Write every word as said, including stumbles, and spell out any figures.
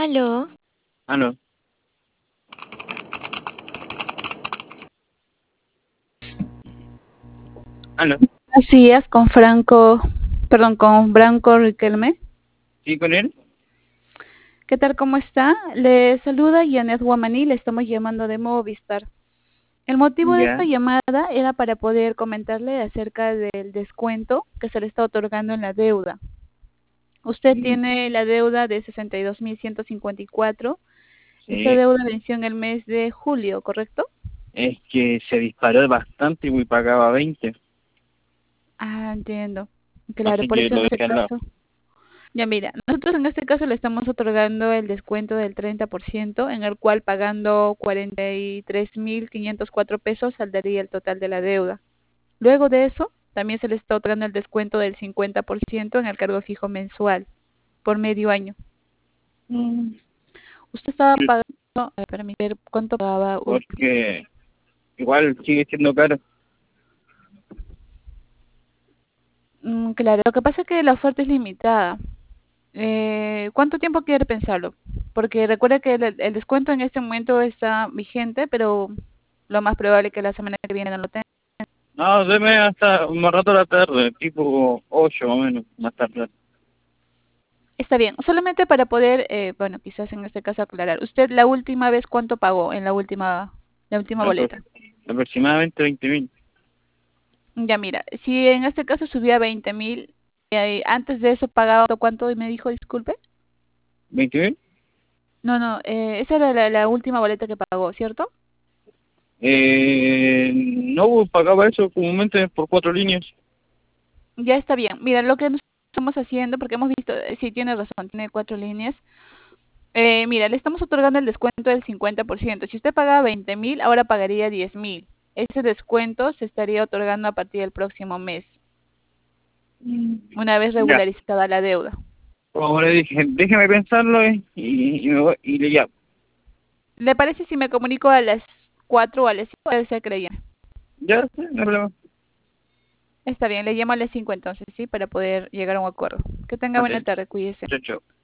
Aló, Ah, no. Ah, no. Buenos días, con Franco, perdón, con Branco Riquelme. ¿Sí con él? ¿Qué tal, cómo está? Le saluda Janet Guamaní, le estamos llamando de Movistar. El motivo de Ya. esta llamada era para poder comentarle acerca del descuento que se le está otorgando en la deuda. Usted Mm, tiene la deuda de sesenta y dos mil ciento cincuenta y cuatro. Esta Sí. deuda venció en el mes de julio, ¿correcto? Es que se disparó bastante y pagaba veinte. Ah, entiendo. Claro, Así por que eso lo en este dejé al lado. caso. Ya mira, nosotros en este caso le estamos otorgando el descuento del treinta por ciento, en el cual pagando cuarenta y tres mil quinientos cuatro pesos saldaría el total de la deuda. Luego de eso, también se le está otorgando el descuento del cincuenta por ciento en el cargo fijo mensual por medio año. Mm, Usted estaba pagando, a ver, para ver cuánto pagaba último. Porque igual sigue siendo caro. Mm, claro, lo que pasa es que la oferta es limitada. Eh, ¿cuánto tiempo quiere pensarlo? Porque recuerda que el, el descuento en este momento está vigente, pero lo más probable es que la semana que viene no lo tenga. No, deme hasta más rato de la tarde, tipo ocho más o menos, más tarde. Está bien, solamente para poder, eh, bueno, quizás en este caso aclarar. ¿Usted la última vez cuánto pagó en la última, la última Apro- boleta? Aproximadamente veinte mil. Ya mira, si en este caso subía veinte mil, eh, antes de eso pagaba cuánto y me dijo, disculpe. ¿veinte mil? No, no, eh, esa era la, la última boleta que pagó, ¿cierto? Eh, no pagaba eso comúnmente por cuatro líneas. Ya está bien. Mira, lo que nosotros estamos haciendo, porque hemos visto, eh, sí, tiene razón, tiene cuatro líneas. Eh, mira, le estamos otorgando el descuento del cincuenta por ciento. Si usted pagaba veinte mil, ahora pagaría diez mil. Ese descuento se estaría otorgando a partir del próximo mes, una vez Ya. regularizada la deuda. Como le dije, déjeme pensarlo eh, y, y, me voy, y le llamo. ¿Le parece si me comunico a las cuatro o a las cinco? Puede ser que le llame. Ya, sí, no hay problema. Está bien, le llamo a las cinco entonces, ¿sí? Para poder llegar a un acuerdo. Que tenga Ok, buena tarde, cuídese. chao, chao.